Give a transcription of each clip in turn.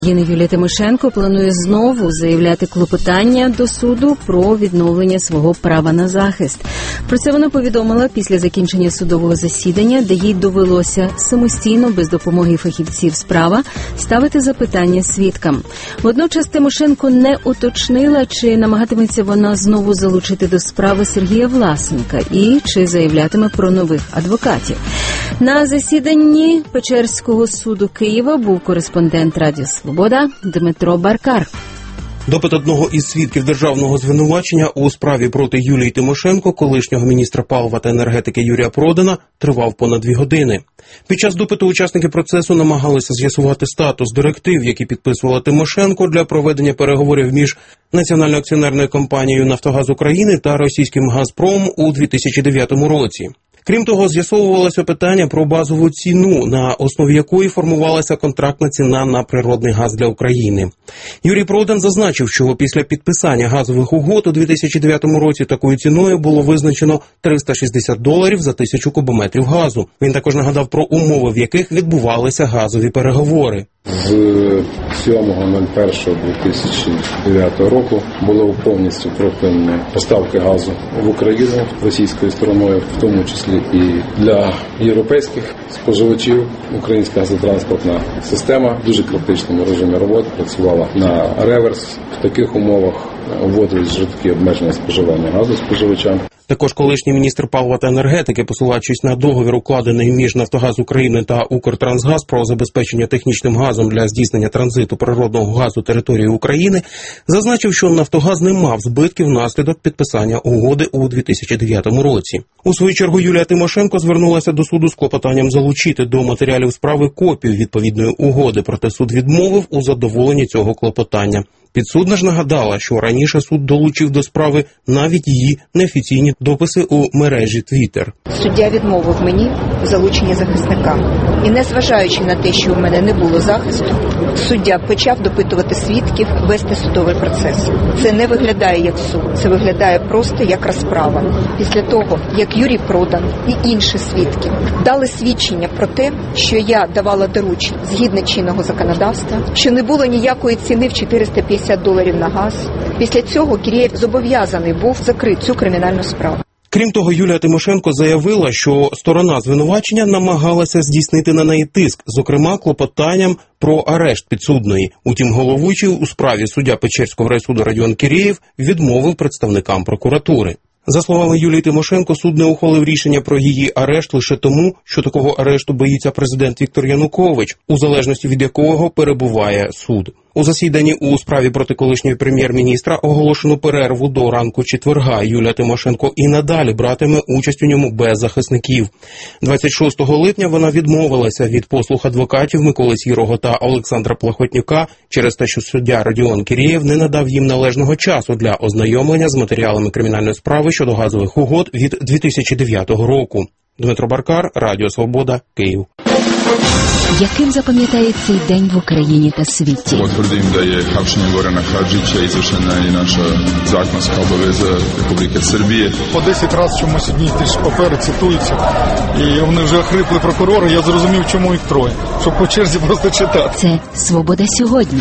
Юлія Тимошенко планує знову заявляти клопотання до суду про відновлення свого права на захист. Про це вона повідомила після закінчення судового засідання, де їй довелося самостійно, без допомоги фахівців справа, ставити запитання свідкам. Водночас Тимошенко не уточнила, чи намагатиметься вона знову залучити до справи Сергія Власенка і чи заявлятиме про нових адвокатів. На засіданні Печерського суду Києва був кореспондент Радіо Свобода Дмитро Баркар. Допит одного із свідків державного звинувачення у справі проти Юлії Тимошенко, колишнього міністра палива та енергетики Юрія Продана, тривав понад 2 години. Під час допиту учасники процесу намагалися з'ясувати статус директив, які підписувала Тимошенко для проведення переговорів між Національною акціонерною компанією «Нафтогаз України» та російським «Газпром» у 2009 році. Крім того, з'ясовувалося питання про базову ціну, на основі якої формувалася контрактна ціна на природний газ для України. Юрій Продан зазначив, що після підписання газових угод у 2009 році такою ціною було визначено $360 за 1000 кубометрів газу. Він також нагадав про умови, в яких відбувалися газові переговори. З 7.01.2009 року було повністю припинені поставки газу в Україну російською стороною, в тому числі і для європейських споживачів. Українська газотранспортна система в дуже критичному режимі роботи працювала на реверс. В таких умовах вводились жорсткі обмеження споживання газу споживачам. Також колишній міністр палива та енергетики, посилаючись на договір, укладений між «Нафтогаз України» та «Укртрансгаз» про забезпечення технічним газом для здійснення транзиту природного газу територією України, зазначив, що «Нафтогаз» не мав збитків внаслідок підписання угоди у 2009 році. У свою чергу Юлія Тимошенко звернулася до суду з клопотанням залучити до матеріалів справи копію відповідної угоди, проте суд відмовив у задоволенні цього клопотання. Підсудна ж нагадала, що раніше суд долучив до справи навіть її неофіційні дописи у мережі Twitter. Суддя відмовив мені в залученні захисника. І незважаючи на те, що у мене не було захисту, суддя почав допитувати свідків, вести судовий процес. Це не виглядає як суд, це виглядає просто як розправа. Після того, як Юрій Продан і інші свідки дали свідчення про те, що я давала доручення згідно чинного законодавства, що не було ніякої ціни в $450 на газ, після цього Кірєєв зобов'язаний був закрити цю кримінальну справу. Крім того, Юлія Тимошенко заявила, що сторона звинувачення намагалася здійснити на неї тиск, зокрема клопотанням про арешт підсудної. Утім, головуючий у справі суддя Печерського райсуду Родіон Кірєєв відмовив представникам прокуратури. За словами Юлії Тимошенко, суд не ухвалив рішення про її арешт лише тому, що такого арешту боїться президент Віктор Янукович, у залежності від якого перебуває суд. У засіданні у справі проти колишнього прем'єр-міністра оголошено перерву до ранку четверга. Юлія Тимошенко і надалі братиме участь у ньому без захисників. 26 липня вона відмовилася від послуг адвокатів Миколи Сірого та Олександра Плахотнюка через те, що суддя Родіон Кірєєв не надав їм належного часу для ознайомлення з матеріалами кримінальної справи щодо газових угод від 2009 року. Дмитро Баркар, Радіо Свобода, Київ. Яким запам'ятає цей день в Україні та світі? Potvrdim da je hapšenjem Gorana Hadžića izvršena i naša zakonska obaveza Republike Srbije. По 10 разів чомусь одні й ті ж папери цитуються, і вони вже охрипли прокурори, я зрозумів, чому їх троє, щоб по черзі просто читати. Це «Свобода сьогодні».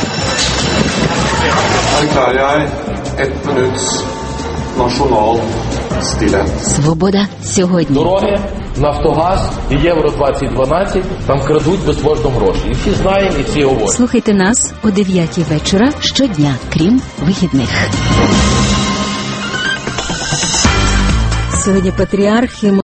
«Свобода сьогодні». Дороги, Нафтогаз і Євро-2012 там крадуть безбожно гроші. І всі знаємо, і всі говорять. Слухайте нас о 9 вечора щодня, крім вихідних. Сьогодні патріарх